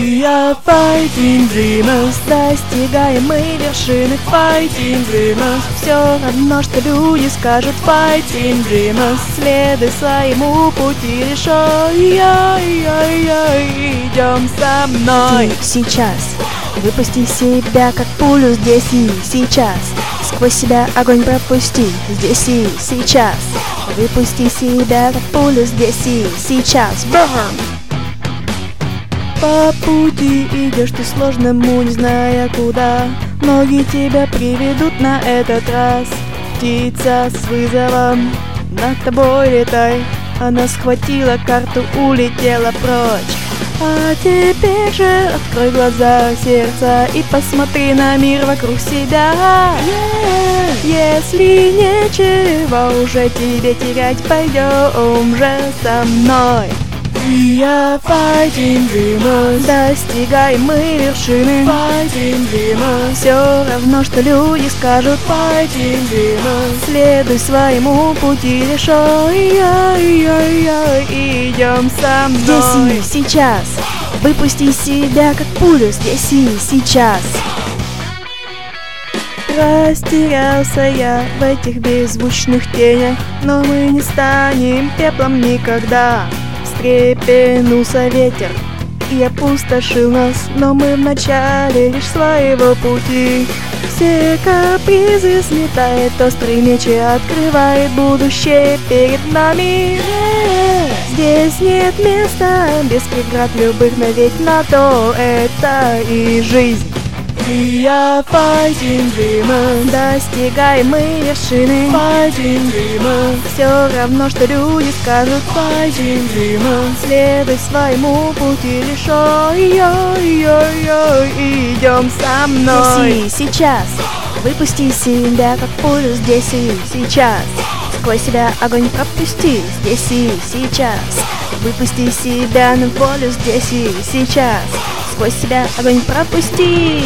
We are fighting dreamers, достигаем мы вершины. Fighting dreamers, все равно, что люди скажут. Fighting dreamers, следуй своему пути лишь. Идем со мной. Ты сейчас выпусти себя, как пулю здесь и сейчас. Сквозь себя огонь пропусти здесь и сейчас. Выпусти себя, как пулю здесь и сейчас. Burn! По пути идешь ты сложному, не зная куда. Ноги тебя приведут на этот раз. Птица с вызовом над тобой летай. Она схватила карту, улетела прочь. А теперь же открой глаза, сердца и посмотри на мир вокруг себя. Если нечего уже тебе терять, пойдем же со мной. We are fighting dreamers, достигаем мы вершины. Fighting dreamers, все равно, что люди скажут. Fighting dreamers, следуй своему пути лишь. Идем со мной. Здесь и сейчас. Выпусти себя, как пулю здесь и сейчас. Растерялся я в этих беззвучных тенях, но мы не станем пеплом никогда. Встрепенулся ветер и опустошил нас, но мы в начале лишь своего пути. Все капризы сметает острый меч и открывает будущее перед нами. Здесь нет места без преград любых, но ведь на то это и жизнь. We are fighting dreamers, достигаем мы вершины. Fighting dreamers, все равно, что люди скажут. Fighting dreamers, следуй своему пути лишь. Идем со мной. Здесь и сейчас. Выпусти себя, как пулю здесь и сейчас. Сквозь себя огонь пропусти здесь и сейчас. Выпусти себя на волю здесь и сейчас. Сквозь себя огонь пропусти.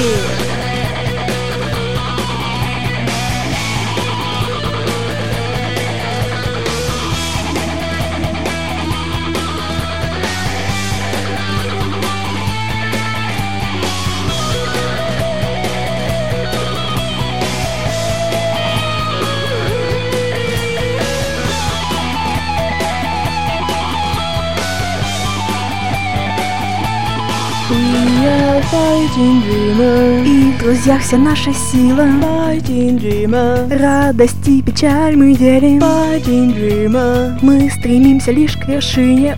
We are fighting dreamers, И в друзьях вся наша сила. Fighting dreamers, Радость и печаль мы делим. Fighting dreamers, Мы стремимся лишь к вершине.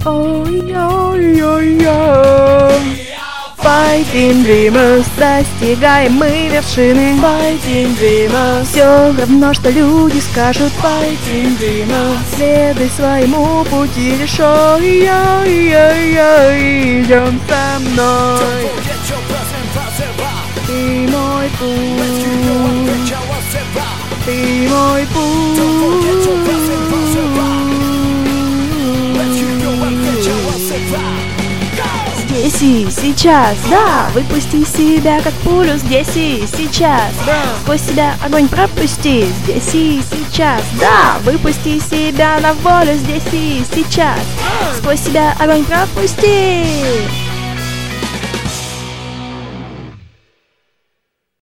Fighting dreamers, достигаем мы вершины. Fighting dreamers, Все равно, что люди скажут. Fighting dreamers, следуй своему пути лишь. Идем со мной. Ты мой путь, ты мой путь. Здесь и сейчас, да, выпусти себя, как пулю здесь и сейчас. Сквозь себя огонь пропусти здесь и сейчас, да, выпусти себя на волю здесь и сейчас. Сквозь себя огонь пропусти.